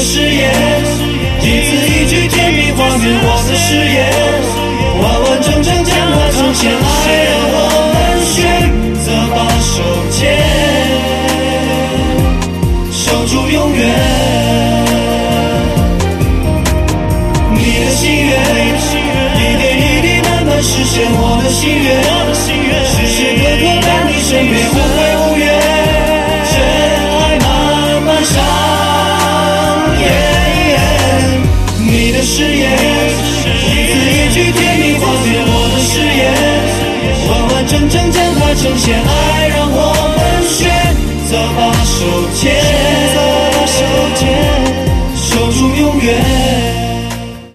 誓言，一字一句甜蜜还原我的誓言，完完整整将它呈现。爱让我们选择把手牵，守住永远。你的心愿，一点一滴慢慢实现我的心愿，时时刻刻伴你身边，无悔无怨，真爱慢慢上演。你的誓言，一字一句甜蜜还原我的誓言，完完整整将它呈现。爱让我